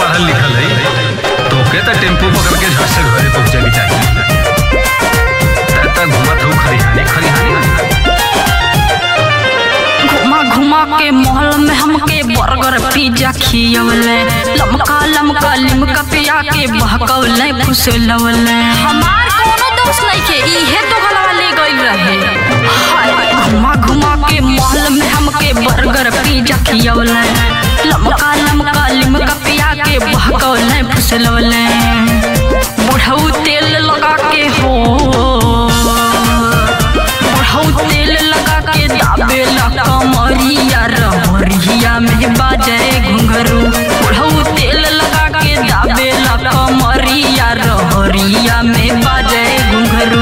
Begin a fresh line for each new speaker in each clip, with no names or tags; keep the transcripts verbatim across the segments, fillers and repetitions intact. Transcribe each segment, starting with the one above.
पढ़ल लिखल है तोके तो टेम्पू पकड़ के झट से घरे पहुंचे के चाहिए। तब घूमत हो खरिहानी खरिहानी
घुमा घुमा के महल में हमके बर्गर पिज्जा खियवले, लमका लमका लिमका पिया के बहकवले फुसलवले। हमार कोनो दोस्त नहीं के इहे तो गलवा ले गइल रहे। घुमा घुमा के महल में हमके बर्गर पिज्जा खियवले, लमका लमका लिमका पिया के बहकवले फुसलवले। बुढ़ऊ तेल लगा के हो बुढ़ऊ तेल लगा के दाबेला कमरिया रहरिया में बाजे घुंघरू। बुढ़ऊ तेल लगा के दाबेला कमरिया रहरिया में बाजे घुंघरू।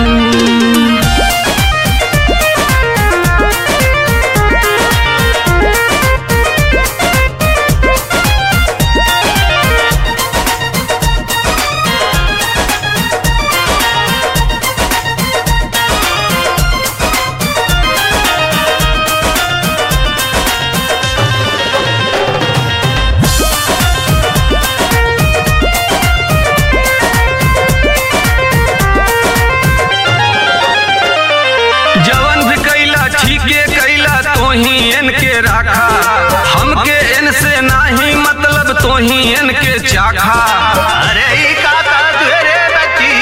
इनके राखा हमके इनसे नाही मतलब तो ही इनके चाखा। अरे ई काका तुरे बच्ची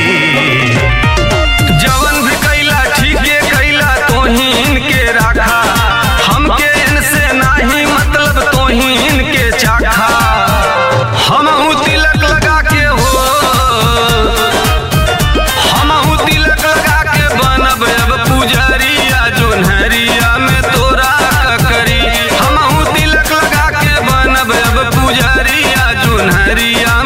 जवन भी कैला ठीके कैला तो ही इनके राखा, हमके इनसे नाही मतलब तो ही इनके चाखा। हमहू तिलक लगा के हो हमहू तिलक लगा के बनब अब पुजरिया जोन्हरिया में तोरा पुजरिया जोन्हरिया